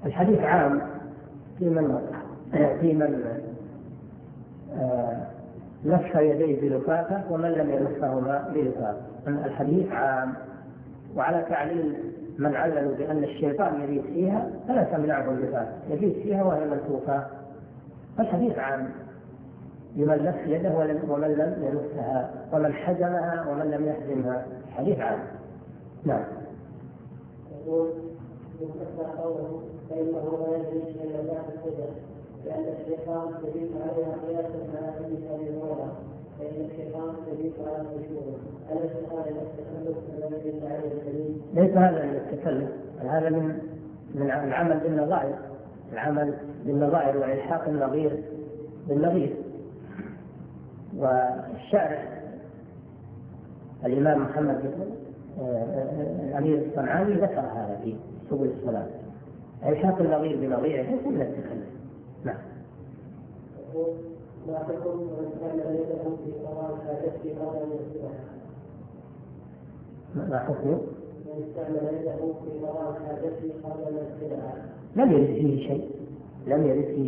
الحديث عام في من لف يديه بلفافة ومن لم يلفهما بلفافة. الحديث عام. وعلى تعليل من عللوا بأن الشيطان يبيت فيها فلا تمنعه اللفافة، يبيت فيها وهي ملفوفة. الحديث عام لمن لف يده ومن لم يلفها، ومن حزمها ومن لم يحزمها. حديث عام. نعم. قوله فإنه لا يجوز إلا الله السجن، لأن الشيطان يبيت عليها قياسا على أبي هريرة، فإن الشيطان يبيت على الخشوع. أليس هذا التكلف الذي يدل عليه الدليل؟ ليس هذا من التكلف، هذا من العمل بالنظائر، العمل بالنظائر وإلحاق النظير بالنظير. والشارع الإمام محمد الأمير الصنعاني ذكر هذا في سبل السلام، إلحاق النظير بنظيره ليس من التكلف. نعم. ما تكون من كان يده في قضاء حاجته قبل أن يغسلها؟ ما حكم من كان يده في قضاء حاجته قبل أن يغسلها؟ لم يرد فيه شيء، لم يرد فيه